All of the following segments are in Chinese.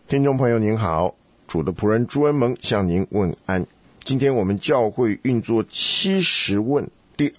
听众朋友您好，主的仆人朱恩蒙向您问安。今天我们教会运作70问第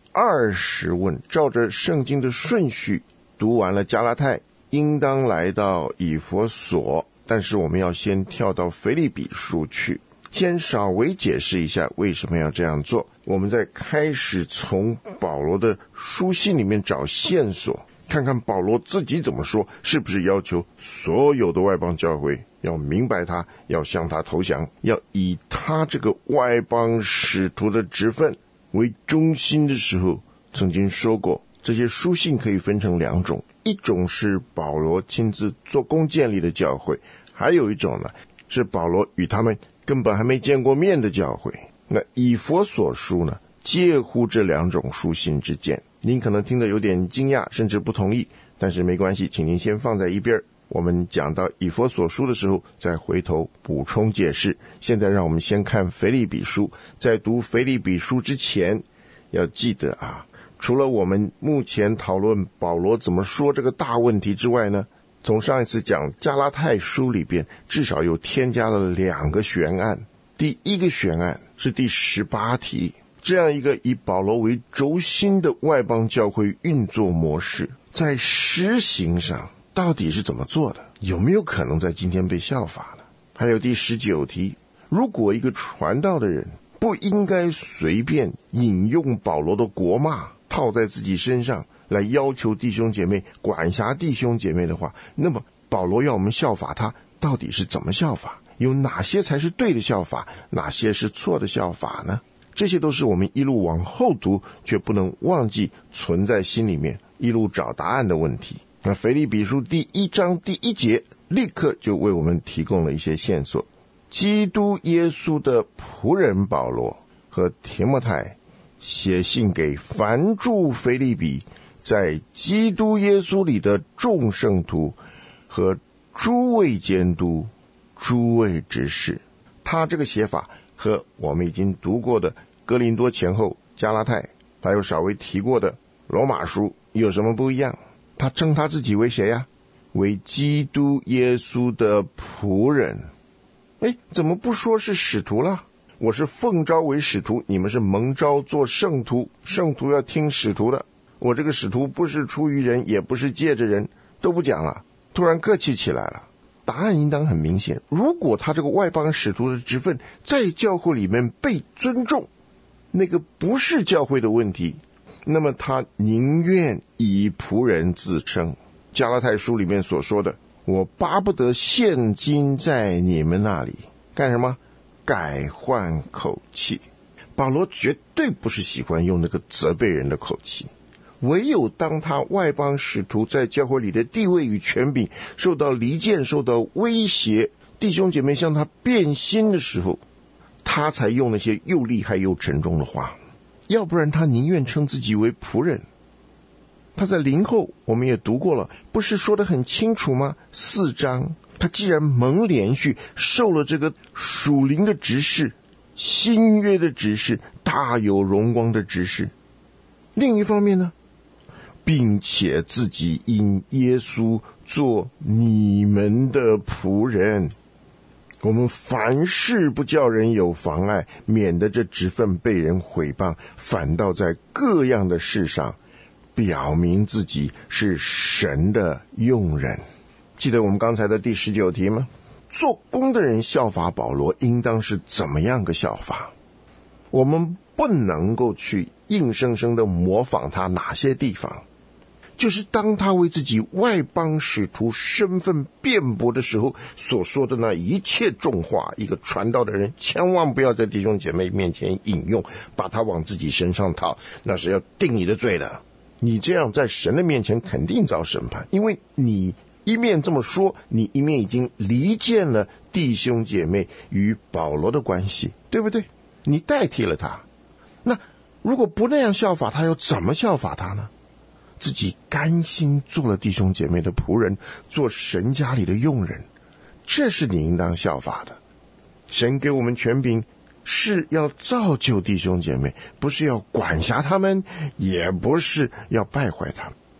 20问，照着圣经的顺序读完了加拉太，应当来到以弗所，但是我们要先跳到腓立比书去，先稍微解释一下为什么要这样做。我们再开始从保罗的书信里面找线索，看看保罗自己怎么说，是不是要求所有的外邦教会要明白他，要向他投降，要以他这个外邦使徒的职分为中心的时候，曾经说过，这些书信可以分成2种，一种是保罗亲自做工建立的教会，还有一种呢，是保罗与他们根本还没见过面的教会。那以弗所书呢，介乎这2种书信之间。您可能听得有点惊讶，甚至不同意，但是没关系，请您先放在一边，我们讲到以弗所书的时候再回头补充解释。现在让我们先看腓立比书。在读腓立比书之前，要记得除了我们目前讨论保罗怎么说这个大问题之外呢，从上一次讲加拉太书里边至少又添加了2个悬案。第一个悬案是第18题，这样一个以保罗为轴心的外邦教会运作模式，在实行上到底是怎么做的？有没有可能在今天被效法呢？还有第19题，如果一个传道的人不应该随便引用保罗的国骂套在自己身上，来要求弟兄姐妹管辖弟兄姐妹的话，那么保罗要我们效法他，到底是怎么效法？有哪些才是对的效法，哪些是错的效法呢？这些都是我们一路往后读却不能忘记存在心里面，一路找答案的问题。那腓立比书第1章第1节立刻就为我们提供了一些线索。基督耶稣的仆人保罗和提摩太写信给凡住腓立比在基督耶稣里的众圣徒和诸位监督、诸位执事。他这个写法和我们已经读过的哥林多前后、加拉太，还有稍微提过的罗马书有什么不一样？他称他自己为谁呀？为基督耶稣的仆人。怎么不说是使徒了？我是奉召为使徒，你们是蒙召做圣徒，圣徒要听使徒的。我这个使徒不是出于人，也不是借着人，都不讲了，突然客气起来了。答案应当很明显，如果他这个外邦使徒的职分在教会里面被尊重，那个不是教会的问题，那么他宁愿以仆人自称。加拉太书里面所说的，我巴不得现今在你们那里干什么？改换口气。保罗绝对不是喜欢用那个责备人的口气，唯有当他外邦使徒在教会里的地位与权柄受到离间、受到威胁，弟兄姐妹向他变心的时候，他才用那些又厉害又沉重的话。要不然他宁愿称自己为仆人。他在林后我们也读过了，不是说得很清楚吗？4章，他既然蒙连续受了这个属灵的职事，新约的职事，大有荣光的职事，另一方面呢，并且自己因耶稣做你们的仆人。我们凡事不叫人有妨碍，免得这职分被人毁谤，反倒在各样的事上表明自己是神的用人。记得我们刚才的第19题吗？做工的人效法保罗，应当是怎么样个效法？我们不能够去硬生生的模仿他哪些地方，就是当他为自己外邦使徒身份辩驳的时候所说的那一切重话，一个传道的人千万不要在弟兄姐妹面前引用，把他往自己身上套，那是要定你的罪的。你这样在神的面前肯定遭审判，因为你一面这么说，你一面已经离间了弟兄姐妹与保罗的关系，对不对？你代替了他。那如果不那样效法他，又怎么效法他呢？自己甘心做了弟兄姐妹的仆人，做神家里的用人，这是你应当效法的。神给我们权柄，是要造就弟兄姐妹，不是要管辖他们，也不是要败坏他们。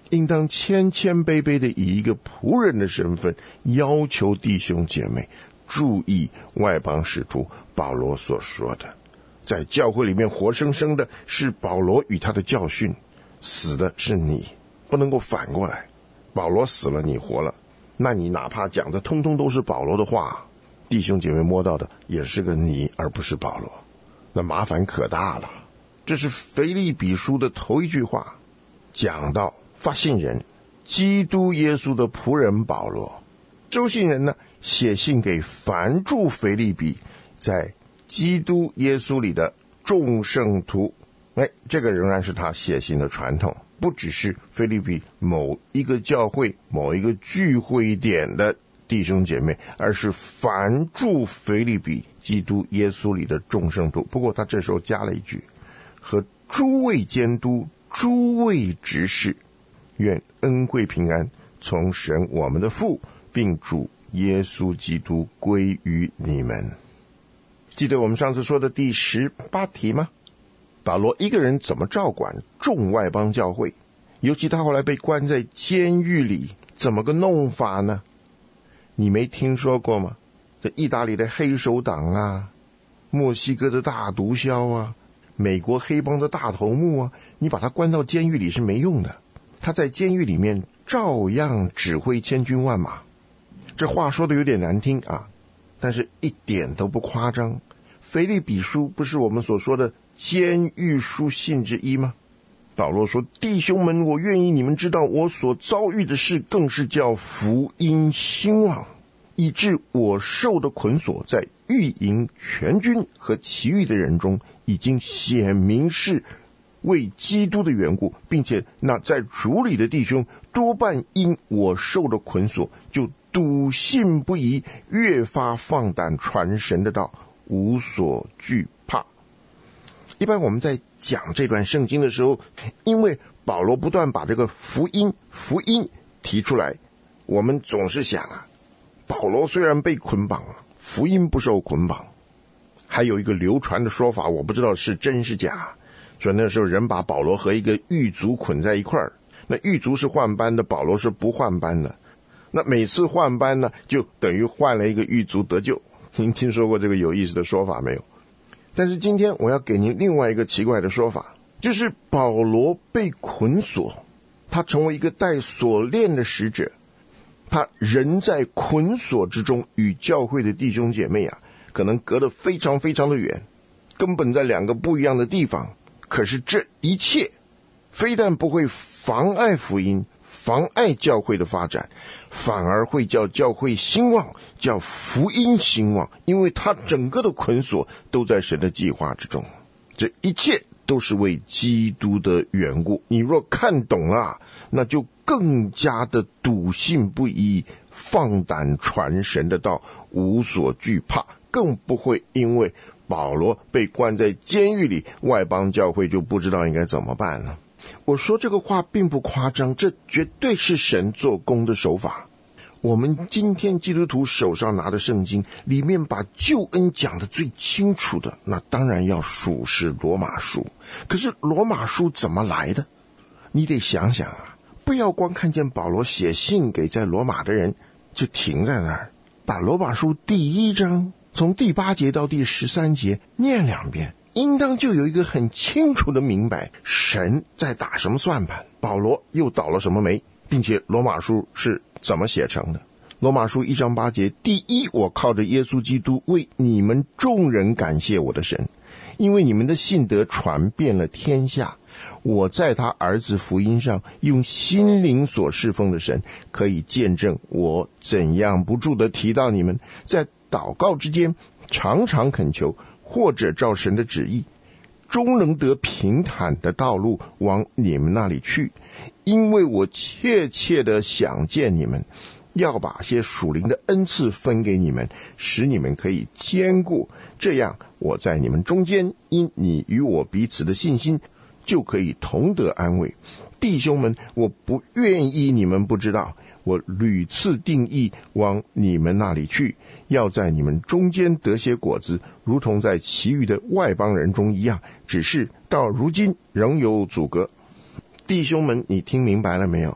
应当谦谦卑卑的以一个仆人的身份要求弟兄姐妹注意外邦使徒保罗所说的，在教会里面活生生的是保罗与他的教训，死的是你，不能够反过来，保罗死了你活了，那你哪怕讲的通通都是保罗的话，弟兄姐妹摸到的也是个你而不是保罗，那麻烦可大了。这是腓立比书的头一句话，讲到发信人基督耶稣的仆人保罗，收信人呢写信给凡住腓立比在基督耶稣里的众圣徒，这个仍然是他写信的传统，不只是腓立比某一个教会某一个聚会点的弟兄姐妹，而是凡住腓立比基督耶稣里的众圣徒。不过他这时候加了一句，和诸位监督诸位执事，愿恩惠平安从神我们的父并主耶稣基督归于你们。记得我们上次说的第18题吗？保罗一个人怎么照管众外邦教会，尤其他后来被关在监狱里，怎么个弄法呢？你没听说过吗？这意大利的黑手党啊，墨西哥的大毒枭啊，美国黑帮的大头目啊，你把他关到监狱里是没用的，他在监狱里面照样指挥千军万马。这话说的有点难听啊，但是一点都不夸张。腓立比书不是我们所说的监狱书信之一吗？保罗说，弟兄们，我愿意你们知道我所遭遇的事，更是叫福音兴旺，以致我受的捆锁在御营全军和其余的人中已经显明是为基督的缘故，并且那在主里的弟兄多半因我受的捆锁就笃信不疑，越发放胆传神的道，无所惧怕。一般我们在讲这段圣经的时候，因为保罗不断把这个福音提出来，我们总是想啊，保罗虽然被捆绑了，福音不受捆绑。还有一个流传的说法，我不知道是真是假，所以那时候人把保罗和一个狱卒捆在一块儿，那狱卒是换班的，保罗是不换班的，那每次换班呢，就等于换了一个狱卒得救。您听说过这个有意思的说法没有？但是今天我要给您另外一个奇怪的说法，就是保罗被捆锁，他成为一个带锁链的使者，他人在捆锁之中，与教会的弟兄姐妹啊，可能隔得非常非常的远，根本在两个不一样的地方。可是这一切非但不会妨碍福音，妨碍教会的发展，反而会叫教会兴旺，叫福音兴旺，因为他整个的捆锁都在神的计划之中。这一切都是为基督的缘故。你若看懂了，那就更加的笃信不疑，放胆传神的道，无所惧怕，更不会因为保罗被关在监狱里，外邦教会就不知道应该怎么办了。我说这个话并不夸张，这绝对是神做工的手法。我们今天基督徒手上拿的圣经里面把救恩讲得最清楚的，那当然要属是罗马书。可是罗马书怎么来的？你得想想啊，不要光看见保罗写信给在罗马的人就停在那儿，把罗马书第1章从第8节到第13节念2遍，应当就有一个很清楚的明白神在打什么算盘，保罗又倒了什么霉，并且罗马书是怎么写成的。罗马书1章8节，第一，我靠着耶稣基督为你们众人感谢我的神，因为你们的信德传遍了天下，我在他儿子福音上用心灵所侍奉的神，可以见证我怎样不住的提到你们，在祷告之间常常恳求，或者照神的旨意，终能得平坦的道路往你们那里去，因为我切切的想见你们，要把些属灵的恩赐分给你们，使你们可以坚固，这样我在你们中间，因你与我彼此的信心，就可以同得安慰。弟兄们，我不愿意你们不知道，我屡次定义往你们那里去，要在你们中间得些果子，如同在其余的外邦人中一样，只是到如今仍有阻隔。弟兄们，你听明白了没有？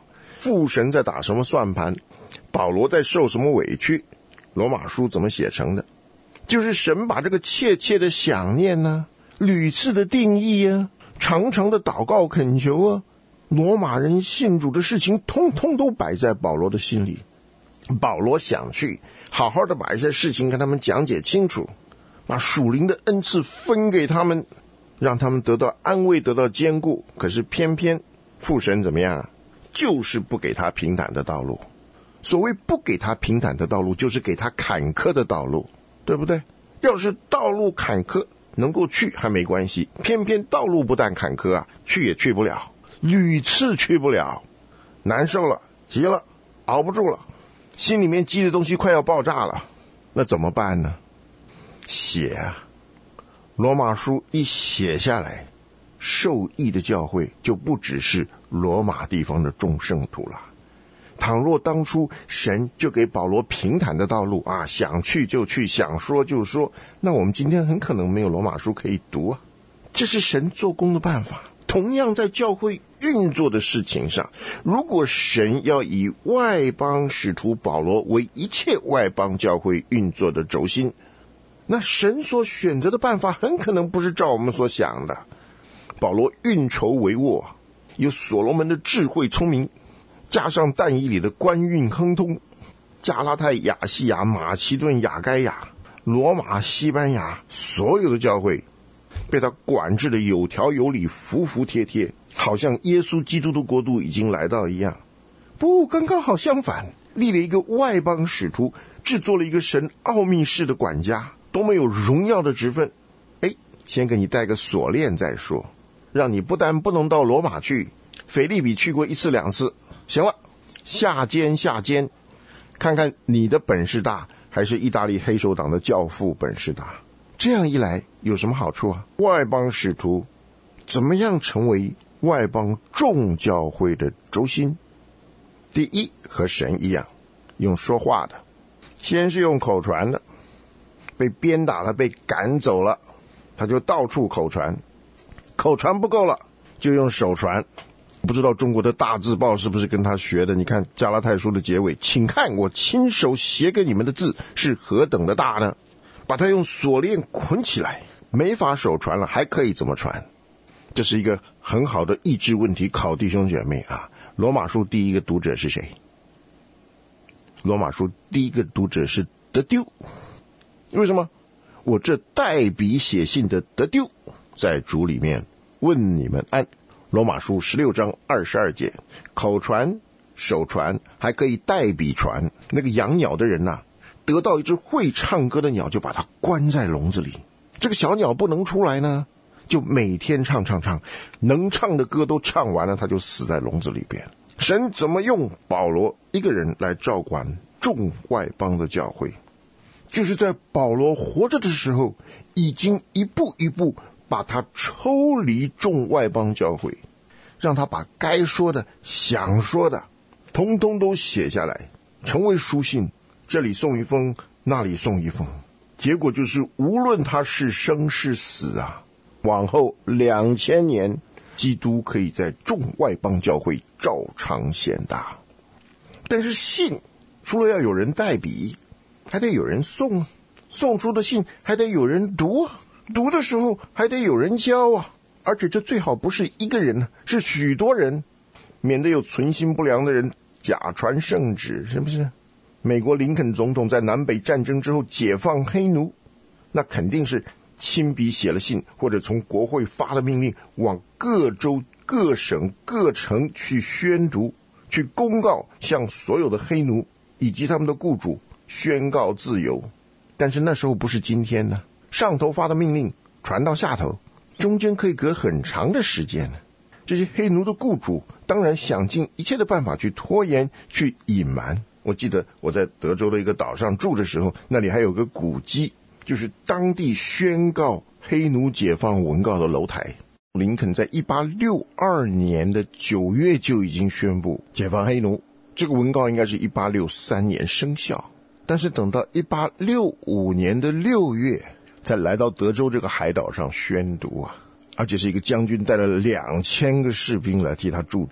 父神在打什么算盘，保罗在受什么委屈。罗马书怎么写成的？就是神把这个切切的想念呢，屡次的定义啊，常常的祷告恳求啊，罗马人信主的事情通通都摆在保罗的心里。保罗想去好好的把一些事情跟他们讲解清楚，把属灵的恩赐分给他们，让他们得到安慰，得到坚固。可是偏偏父神怎么样？就是不给他平坦的道路。所谓不给他平坦的道路，就是给他坎坷的道路，对不对？要是道路坎坷能够去还没关系，偏偏道路不但坎坷啊，去也去不了，屡次去不了，难受了，急了，熬不住了，心里面积的东西快要爆炸了，那怎么办呢？写啊，罗马书一写下来，受益的教会就不只是罗马地方的众圣徒了。倘若当初神就给保罗平坦的道路啊，想去就去，想说就说，那我们今天很可能没有罗马书可以读啊。这是神做工的办法。同样在教会运作的事情上，如果神要以外邦使徒保罗为一切外邦教会运作的轴心，那神所选择的办法很可能不是照我们所想的。保罗运筹帷幄，有所罗门的智慧聪明，加上但以理的官运亨通，加拉太、亚细亚、马其顿、亚该亚、罗马、西班牙，所有的教会被他管制的有条有理，服服帖帖，好像耶稣基督的国度已经来到一样。不，刚刚好相反，立了一个外邦使徒，制作了一个神奥秘式的管家，多么有荣耀的职分。先给你戴个锁链再说，让你不但不能到罗马去，腓立比去过1次2次，行了，下监，看看你的本事大，还是意大利黑手党的教父本事大。这样一来有什么好处啊？外邦使徒怎么样成为外邦众教会的轴心？第一，和神一样，用说话的，先是用口传的，被鞭打了，被赶走了，他就到处口传，口传不够了，就用手传。不知道中国的大字报是不是跟他学的？你看加拉太书的结尾，请看我亲手写给你们的字是何等的大呢？把它用锁链捆起来，没法手传了，还可以怎么传？这是一个很好的益智问题，考弟兄姐妹啊。罗马书第一个读者是谁？罗马书第一个读者是得丢。为什么？我这代笔写信的得丢，在主里面问你们安。罗马书16章22节，口传、手传，还可以代笔传。那个养鸟的人啊，得到一只会唱歌的鸟，就把它关在笼子里。这个小鸟不能出来呢，就每天唱，能唱的歌都唱完了，他就死在笼子里边。神怎么用保罗一个人来照管众外邦的教会？就是在保罗活着的时候，已经一步一步把他抽离众外邦教会，让他把该说的、想说的通通都写下来，成为书信，这里送一封，那里送一封。结果就是无论他是生是死啊，往后2000年，基督可以在众外邦教会照常显大。但是信除了要有人代笔，还得有人送啊，送出的信还得有人读啊，读的时候还得有人教啊，而且这最好不是一个人，是许多人，免得有存心不良的人假传圣旨，是不是？美国林肯总统在南北战争之后解放黑奴，那肯定是亲笔写了信，或者从国会发了命令，往各州、各省、各城去宣读，去公告，向所有的黑奴以及他们的雇主宣告自由。但是那时候不是今天呢，上头发的命令传到下头，中间可以隔很长的时间。这些黑奴的雇主当然想尽一切的办法去拖延，去隐瞒。我记得我在德州的一个岛上住的时候，那里还有个古迹，就是当地宣告黑奴解放文告的楼台。林肯在1862年的9月就已经宣布解放黑奴，这个文告应该是1863年生效，但是等到1865年的6月才来到德州这个海岛上宣读啊，而且是一个将军带了2000个士兵来替他助阵，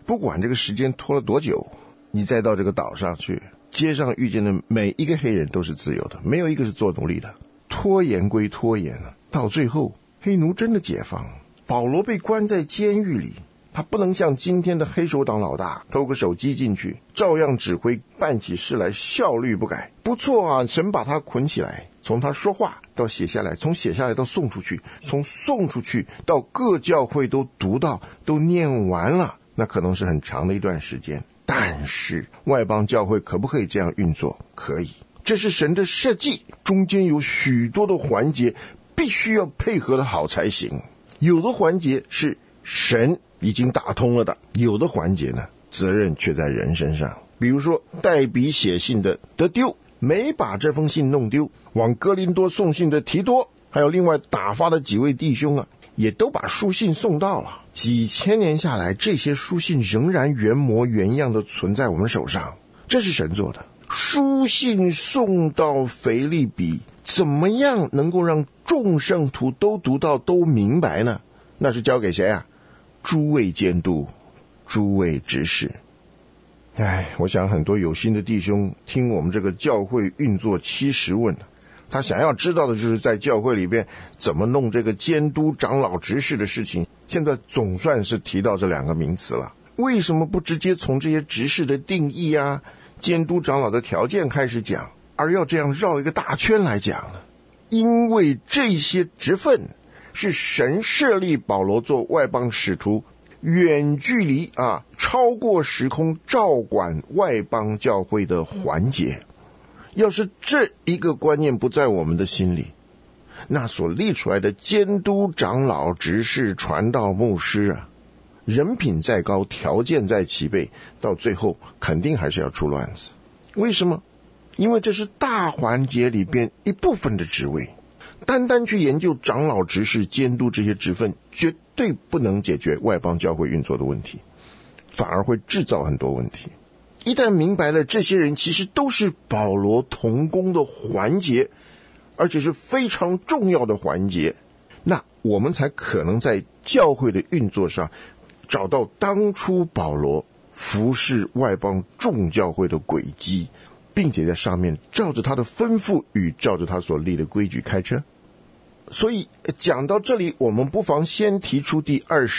不管这个时间拖了多久，你再到这个岛上去，街上遇见的每一个黑人都是自由的，没有一个是做奴隶的。拖延归拖延了，到最后黑奴真的解放，保罗被关在监狱里，他不能像今天的黑手党老大偷个手机进去，照样指挥办起事来，效率不改。不错啊，神把他捆起来，从他说话到写下来，从写下来到送出去，从送出去到各教会都读到都念完了，那可能是很长的一段时间。但是外邦教会可不可以这样运作？可以，这是神的设计，中间有许多的环节必须要配合的好才行。有的环节是神已经打通了的，有的环节呢，责任却在人身上。比如说代笔写信的得丢，没把这封信弄丢，往哥林多送信的提多，还有另外打发的几位弟兄啊，也都把书信送到了。几千年下来，这些书信仍然原模原样的存在我们手上，这是神做的。书信送到腓立比，怎么样能够让众圣徒都读到都明白呢？那是交给谁啊？诸位监督，诸位执事。我想很多有心的弟兄听我们这个教会运作70问，他想要知道的就是在教会里边怎么弄这个监督长老执事的事情。现在总算是提到这两个名词了，为什么不直接从这些执事的定义啊，监督长老的条件开始讲，而要这样绕一个大圈来讲呢？因为这些职分是神设立保罗做外邦使徒，远距离超过时空照管外邦教会的环节。要是这一个观念不在我们的心里，那所立出来的监督长老执事传道牧师人品再高，条件再齐备，到最后肯定还是要出乱子。为什么？因为这是大环节里边一部分的职位，单单去研究长老执事监督这些职分，绝对不能解决外邦教会运作的问题，反而会制造很多问题。一旦明白了这些人其实都是保罗同工的环节，而且是非常重要的环节，那我们才可能在教会的运作上找到当初保罗服侍外邦众教会的轨迹，并且在上面照着他的吩咐与照着他所立的规矩开车。所以讲到这里，我们不妨先提出第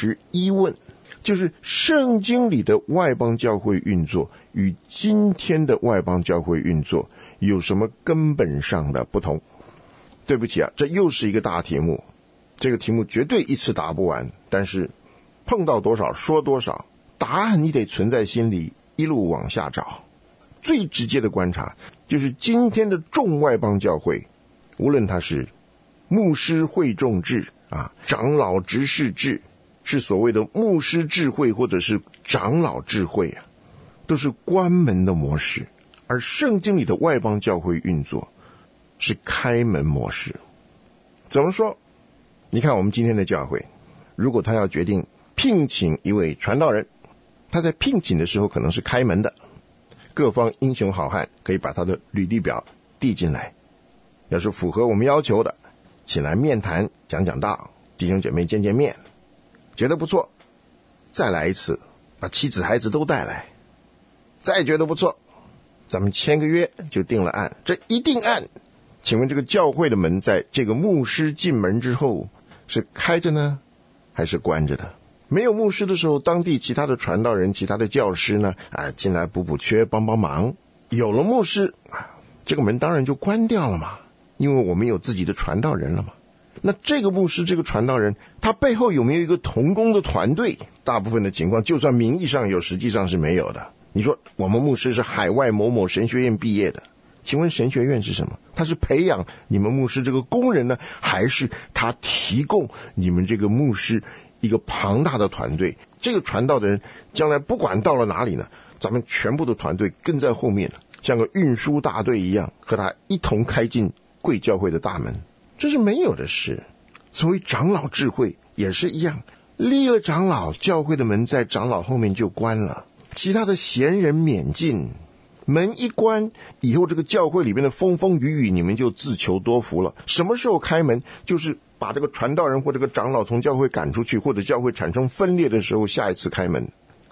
21问，就是圣经里的外邦教会运作与今天的外邦教会运作有什么根本上的不同？对不起这又是一个大题目，这个题目绝对一次答不完，但是碰到多少说多少，答案你得存在心里，一路往下找。最直接的观察就是今天的众外邦教会，无论它是牧师会众制长老执事制，是所谓的牧师智慧或者是长老智慧都是关门的模式。而圣经里的外邦教会运作是开门模式。怎么说？你看我们今天的教会，如果他要决定聘请一位传道人，他在聘请的时候可能是开门的，各方英雄好汉可以把他的履历表递进来，要是符合我们要求的，请来面谈讲讲道，弟兄姐妹见见面，觉得不错再来一次，把妻子孩子都带来，再觉得不错，咱们签个约就定了案。这一定案，请问这个教会的门在这个牧师进门之后是开着呢还是关着的？没有牧师的时候，当地其他的传道人其他的教师呢进来补缺帮帮忙。有了牧师这个门当然就关掉了嘛，因为我们有自己的传道人了嘛。那这个牧师这个传道人他背后有没有一个同工的团队？大部分的情况就算名义上有，实际上是没有的。你说我们牧师是海外某某神学院毕业的，请问神学院是什么？他是培养你们牧师这个工人呢，还是他提供你们这个牧师一个庞大的团队？这个传道的人将来不管到了哪里呢，咱们全部的团队跟在后面，像个运输大队一样，和他一同开进贵教会的大门，这是没有的事。所谓长老智慧也是一样，立了长老，教会的门在长老后面就关了，其他的闲人免进。门一关以后，这个教会里面的风风雨雨你们就自求多福了。什么时候开门？就是把这个传道人或这个长老从教会赶出去，或者教会产生分裂的时候，下一次开门。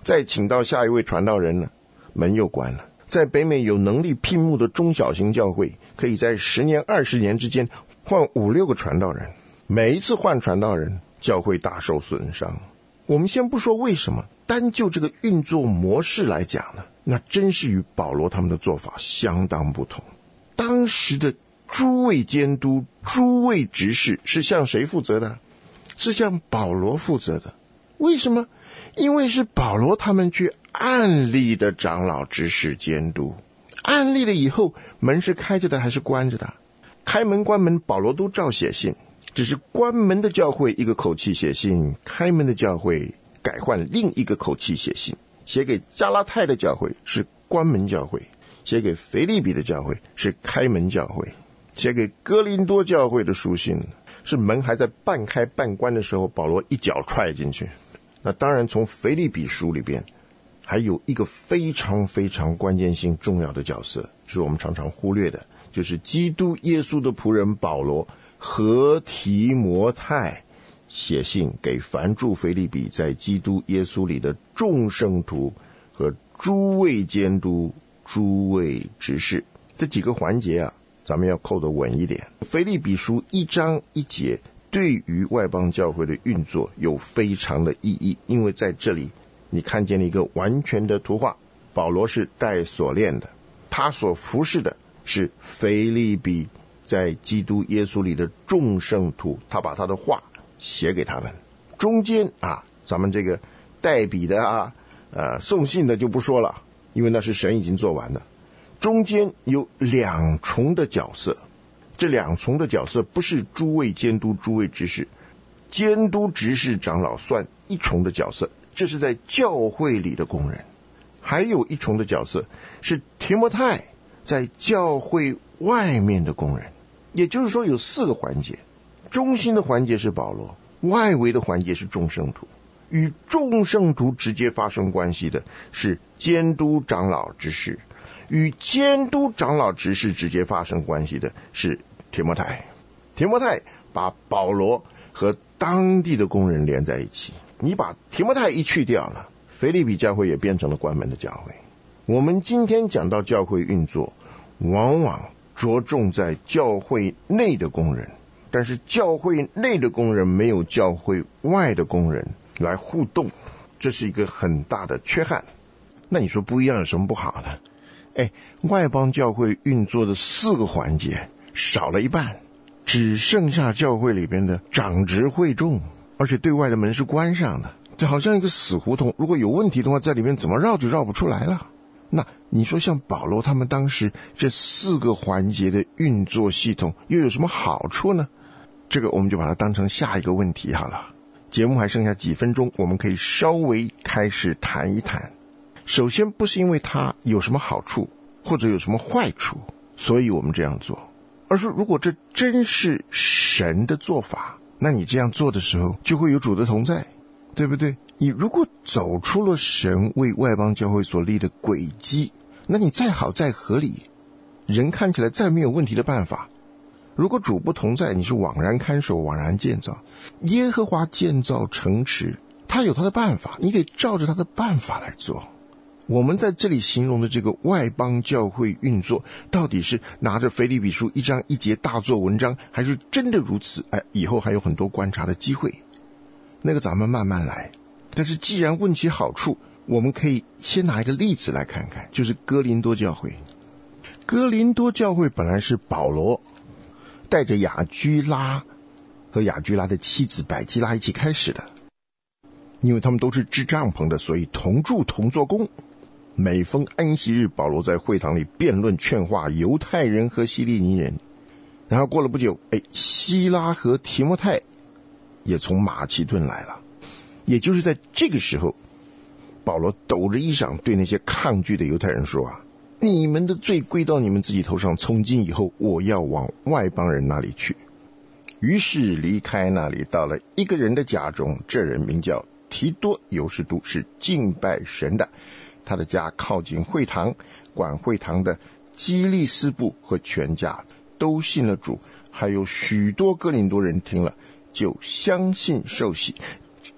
再请到下一位传道人呢，门又关了。在北美有能力聘牧的中小型教会，可以在10年20年之间换5-6个传道人，每一次换传道人，教会大受损伤。我们先不说为什么，单就这个运作模式来讲呢，那真是与保罗他们的做法相当不同。当时的诸位监督、诸位执事是向谁负责的？是向保罗负责的。为什么？因为是保罗他们去按立的长老、执事、监督。按立了以后，门是开着的还是关着的？开门关门保罗都照写信，只是关门的教会一个口气写信，开门的教会改换另一个口气写信。写给加拉太的教会是关门教会，写给腓立比的教会是开门教会，写给哥林多教会的书信是门还在半开半关的时候，保罗一脚踹进去。那当然从腓立比书里边还有一个非常非常关键性重要的角色，是我们常常忽略的，就是基督耶稣的仆人保罗和提摩太写信给凡住腓立比在基督耶稣里的众圣徒和诸位监督、诸位执事。这几个环节啊，咱们要扣得稳一点。腓立比书1章1节对于外邦教会的运作有非常的意义，因为在这里你看见了一个完全的图画。保罗是戴锁链的，他所服侍的是腓立比在基督耶稣里的众圣徒，他把他的话写给他们。中间咱们这个代笔的送信的就不说了，因为那是神已经做完了。中间有2重的角色，这2重的角色不是诸位监督、诸位执事，监督、执事、长老算1重的角色，这是在教会里的工人。还有1重的角色是提摩太，在教会外面的工人。也就是说有4个环节，中心的环节是保罗，外围的环节是众圣徒。与众圣徒直接发生关系的是监督、长老、执事，与监督、长老、执事直接发生关系的是提摩太。提摩太把保罗和当地的工人连在一起。你把提摩太一去掉了，腓立比教会也变成了关门的教会。我们今天讲到教会运作，往往着重在教会内的工人，但是教会内的工人没有教会外的工人来互动，这是一个很大的缺憾。那你说不一样有什么不好呢？外邦教会运作的4个环节少了一半，只剩下教会里边的长执会众，而且对外的门是关上的，这好像一个死胡同，如果有问题的话，在里面怎么绕就绕不出来了。那你说像保罗他们当时这4个环节的运作系统又有什么好处呢？这个我们就把它当成下一个问题好了。节目还剩下几分钟，我们可以稍微开始谈一谈。首先不是因为它有什么好处或者有什么坏处所以我们这样做，而是如果这真是神的做法，那你这样做的时候就会有主的同在，对不对？你如果走出了神为外邦教会所立的轨迹，那你再好再合理，人看起来再没有问题的办法，如果主不同在，你是枉然看守，枉然建造。耶和华建造城池，他有他的办法，你得照着他的办法来做。我们在这里形容的这个外邦教会运作，到底是拿着腓立比书1章1节大做文章，还是真的如此？以后还有很多观察的机会，那个咱们慢慢来。但是既然问起好处，我们可以先拿一个例子来看看，就是哥林多教会。哥林多教会本来是保罗带着雅居拉和雅居拉的妻子百基拉一起开始的，因为他们都是支帐篷的，所以同住同做工。每逢安息日，保罗在会堂里辩论劝化犹太人和希利尼人。然后过了不久，希拉和提摩太也从马其顿来了。也就是在这个时候，保罗抖着衣裳对那些抗拒的犹太人说你们的罪归到你们自己头上，从今以后我要往外邦人那里去。于是离开那里，到了一个人的家中，这人名叫提多犹士都，是敬拜神的。他的家靠近会堂，管会堂的基利斯布和全家都信了主，还有许多哥林多人听了就相信受洗。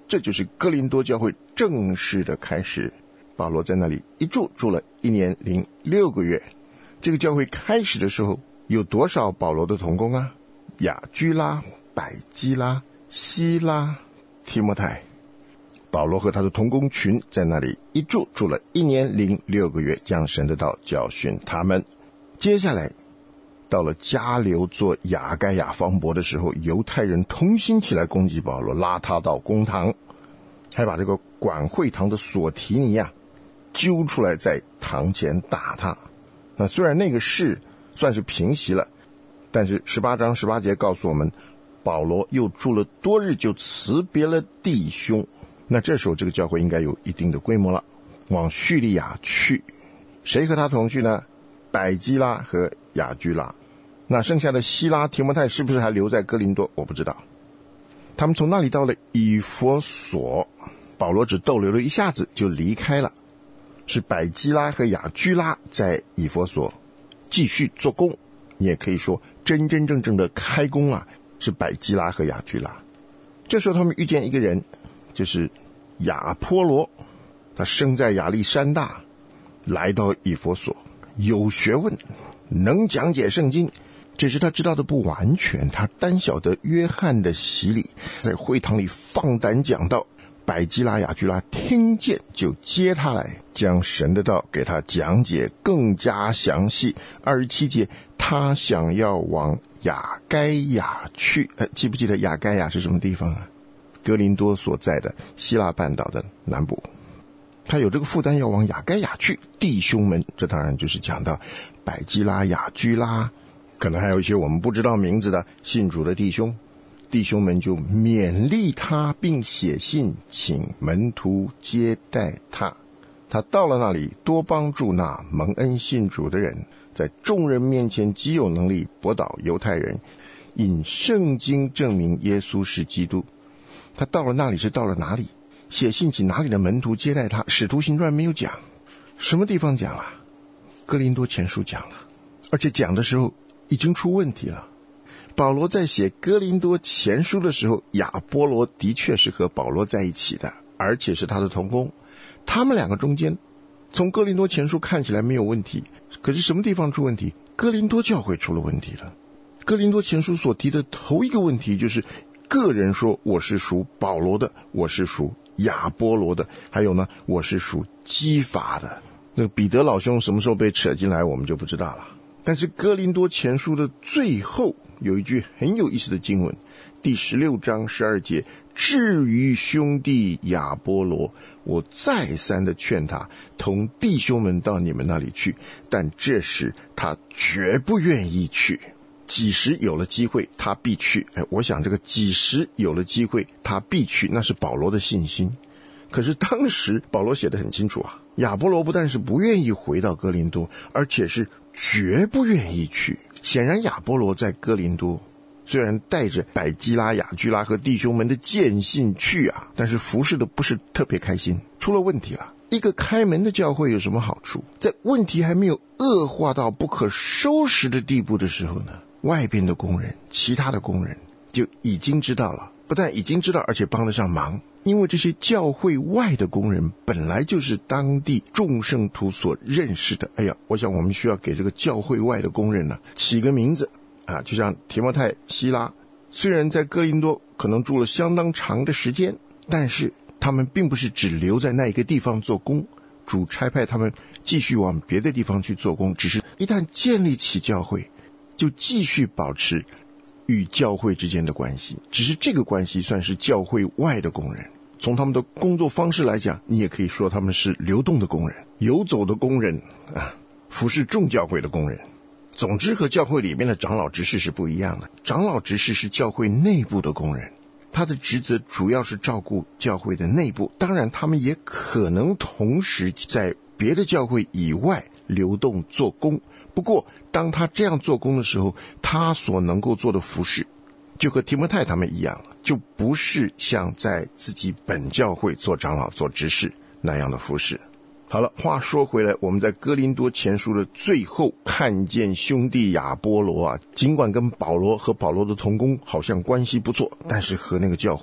这就是哥林多教会正式的开始。保罗在那里一住了1年06个月。这个教会开始的时候有多少保罗的同工啊？雅居拉、百基拉、希拉、提摩太。保罗和他的同工群在那里一住了1年06个月，将神的道教训他们。接下来到了加流做亚该亚方伯的时候，犹太人同心起来攻击保罗，拉他到公堂，还把这个管会堂的索提尼揪出来在堂前打他。那虽然那个事算是平息了，但是18章18节告诉我们，保罗又住了多日，就辞别了弟兄。那这时候这个教会应该有一定的规模了，往叙利亚去。谁和他同去呢？百基拉和雅居拉。那剩下的希拉、提摩太是不是还留在哥林多？我不知道。他们从那里到了以弗所，保罗只逗留了一下子就离开了。是百基拉和雅居拉在以弗所继续做工，你也可以说真真正正的开工是百基拉和雅居拉。这时候他们遇见一个人，就是亚波罗，他生在亚历山大，来到以弗所，有学问，能讲解圣经，只是他知道的不完全，他单晓得约翰的洗礼，在会堂里放胆讲道。百基拉、雅居拉听见就接他来，将神的道给他讲解更加详细。27节，他想要往亚该亚去。记不记得亚该亚是什么地方啊？哥林多所在的希腊半岛的南部。他有这个负担要往亚该亚去。弟兄们，这当然就是讲到百基拉、雅居拉，可能还有一些我们不知道名字的信主的弟兄。弟兄们就勉励他，并写信请门徒接待他。他到了那里，多帮助那蒙恩信主的人，在众人面前极有能力驳倒犹太人，引圣经证明耶稣是基督。他到了那里是到了哪里？写信请哪里的门徒接待他？使徒行传没有讲，什么地方讲了？哥林多前书讲了，而且讲的时候已经出问题了。保罗在写哥林多前书的时候，亚波罗的确是和保罗在一起的，而且是他的同工。他们两个中间，从哥林多前书看起来没有问题，可是什么地方出问题？哥林多教会出了问题了。哥林多前书所提的头一个问题就是，个人说我是属保罗的，我是属亚波罗的，还有呢，我是属基法的。那个彼得老兄什么时候被扯进来我们就不知道了。但是哥林多前书的最后有一句很有意思的经文，第16章12节，至于兄弟亚波罗，我再三的劝他同弟兄们到你们那里去，但这时他绝不愿意去。几时有了机会他必去。我想这个几时有了机会他必去，那是保罗的信心。可是当时保罗写得很清楚亚波罗不但是不愿意回到哥林多，而且是绝不愿意去。显然亚波罗在哥林多虽然带着百基拉、雅居拉和弟兄们的荐信去但是服侍的不是特别开心，出了问题了。一个开门的教会有什么好处？在问题还没有恶化到不可收拾的地步的时候呢，外边的工人、其他的工人就已经知道了，不但已经知道，而且帮得上忙。因为这些教会外的工人本来就是当地众圣徒所认识的。我想我们需要给这个教会外的工人起个名字就像提摩太、希拉，虽然在哥林多可能住了相当长的时间，但是他们并不是只留在那一个地方做工，主差派他们继续往别的地方去做工，只是一旦建立起教会，就继续保持与教会之间的关系，只是这个关系算是教会外的工人。从他们的工作方式来讲，你也可以说他们是流动的工人、游走的工人服侍众教会的工人。总之和教会里面的长老执事是不一样的。长老执事是教会内部的工人，他的职责主要是照顾教会的内部，当然他们也可能同时在别的教会以外流动做工。不过当他这样做工的时候，他所能够做的服事就和提摩太他们一样，就不是像在自己本教会做长老做执事那样的服事。好了，话说回来，我们在哥林多前书的最后看见兄弟亚波罗尽管跟保罗和保罗的同工好像关系不错，但是和那个教会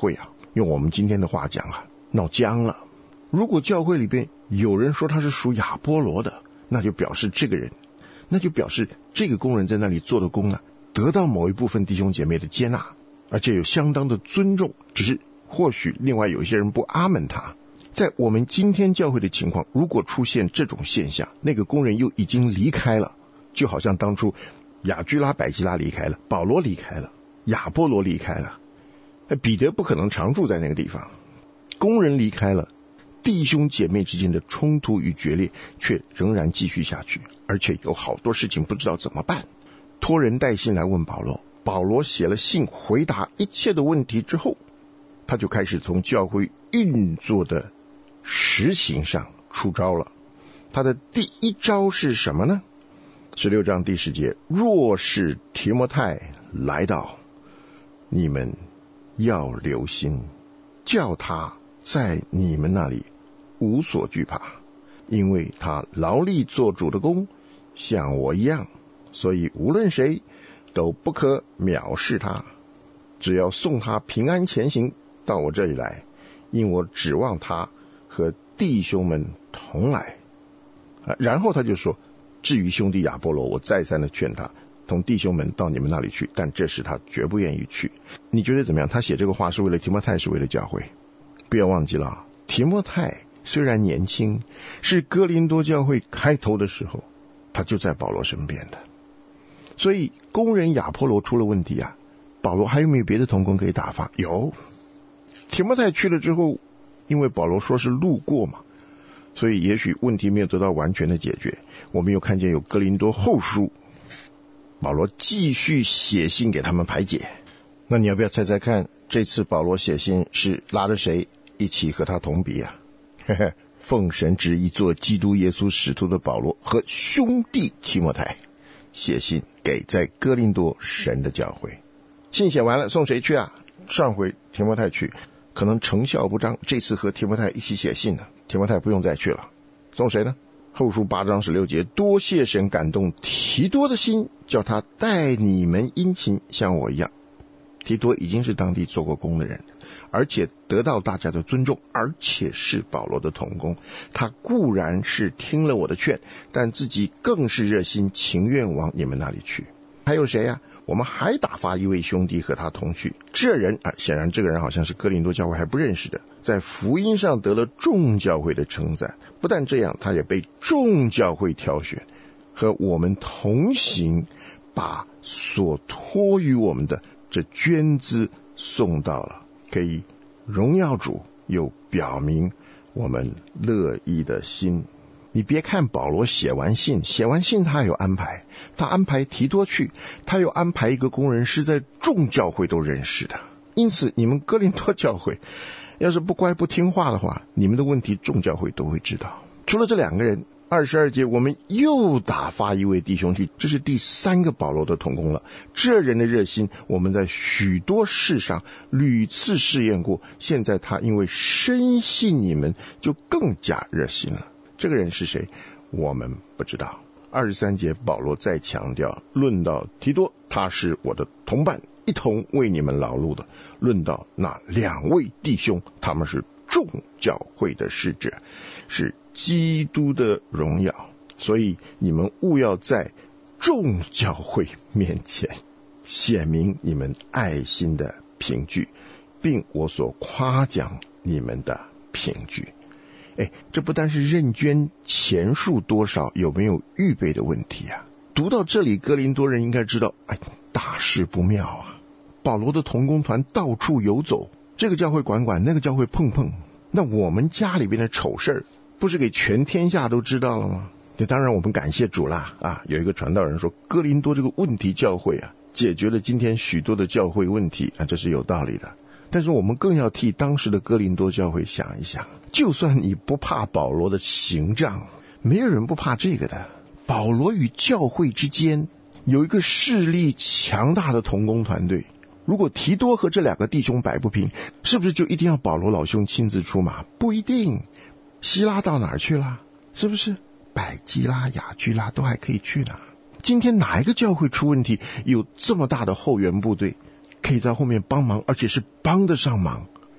用我们今天的话讲啊，闹僵了。如果教会里边有人说他是属亚波罗的，那就表示这个工人在那里做的工啊，得到某一部分弟兄姐妹的接纳，而且有相当的尊重，只是或许另外有一些人不阿们他。在我们今天教会的情况，如果出现这种现象，那个工人又已经离开了，就好像当初雅居拉、百基拉离开了，保罗离开了，亚波罗离开了，彼得不可能常住在那个地方，工人离开了，弟兄姐妹之间的冲突与决裂却仍然继续下去，而且有好多事情不知道怎么办。托人带信来问保罗，保罗写了信回答一切的问题之后，他就开始从教会运作的实行上出招了。他的第一招是什么呢？16章第10节，若是提摩太来到，你们要留心，叫他在你们那里无所惧怕，因为他劳力做主的工，像我一样，所以无论谁都不可藐视他，只要送他平安前行到我这里来，因我指望他和弟兄们同来。然后他就说，至于兄弟亚波罗，我再三的劝他同弟兄们到你们那里去，但这时他绝不愿意去。你觉得怎么样？他写这个话是为了提摩太，是为了教会？不要忘记了，提摩太虽然年轻，是哥林多教会开头的时候，他就在保罗身边的。所以工人亚波罗出了问题啊，保罗还有没有别的同工可以打发？有。提摩太去了之后，因为保罗说是路过嘛，所以也许问题没有得到完全的解决。我们又看见有哥林多后书，保罗继续写信给他们排解。那你要不要猜猜看，这次保罗写信是拉着谁一起和他同笔啊？奉神旨意做基督耶稣使徒的保罗和兄弟提摩太写信给在哥林多神的教会。信写完了，送谁去啊？上回提摩太去，可能成效不彰，这次和提摩太一起写信呢，提摩太不用再去了。送谁呢？后书8章16节，多谢神感动提多的心，叫他待你们殷勤，像我一样。提多已经是当地做过工的人，而且得到大家的尊重，而且是保罗的同工。他固然是听了我的劝，但自己更是热心情愿往你们那里去。还有谁啊？我们还打发一位兄弟和他同去，这人显然这个人好像是哥林多教会还不认识的，在福音上得了众教会的称赞。不但这样，他也被众教会挑选，和我们同行，把所托于我们的这捐资送到了，可以荣耀主，又表明我们乐意的心。你别看保罗写完信他有安排，他安排提多去，他又安排一个工人是在众教会都认识的。因此你们哥林多教会要是不乖不听话的话，你们的问题众教会都会知道。除了这两个人，22节我们又打发一位弟兄去，这是第3个保罗的同工了。这人的热心我们在许多事上屡次试验过，现在他因为深信你们，就更加热心了。这个人是谁？我们不知道。23节保罗再强调，论到提多，他是我的同伴，一同为你们劳碌的。论到那2位弟兄，他们是众教会的使者，是基督的荣耀。所以你们务要在众教会面前显明你们爱心的凭据，并我所夸奖你们的凭据。这不但是认捐钱数多少，有没有预备的问题啊。读到这里，哥林多人应该知道，大事不妙啊。保罗的同工团到处游走，这个教会管管，那个教会碰碰，那我们家里边的丑事不是给全天下都知道了吗？当然我们感谢主啦有一个传道人说，哥林多这个问题教会解决了今天许多的教会问题这是有道理的。但是我们更要替当时的哥林多教会想一想，就算你不怕保罗的刑杖，没有人不怕这个的。保罗与教会之间有一个势力强大的同工团队，如果提多和这2个弟兄摆不平，是不是就一定要保罗老兄亲自出马？不一定。希拉到哪儿去了？是不是百基拉、雅居拉都还可以去呢？今天哪一个教会出问题，有这么大的后援部队可以在后面帮忙，而且是帮得上忙？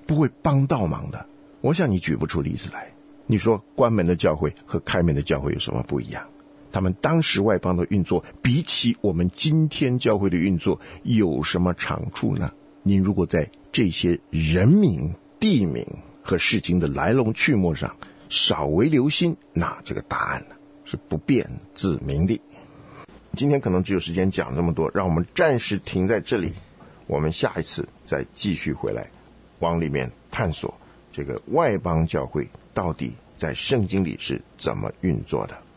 不会帮到忙的。我想你举不出例子来。你说关门的教会和开门的教会有什么不一样？他们当时外邦的运作比起我们今天教会的运作有什么长处呢？您如果在这些人名、地名和事情的来龙去脉上稍微留心，那这个答案呢是不辩自明的。今天可能只有时间讲这么多，让我们暂时停在这里，我们下一次再继续回来往里面探索这个外邦教会到底在圣经里是怎么运作的。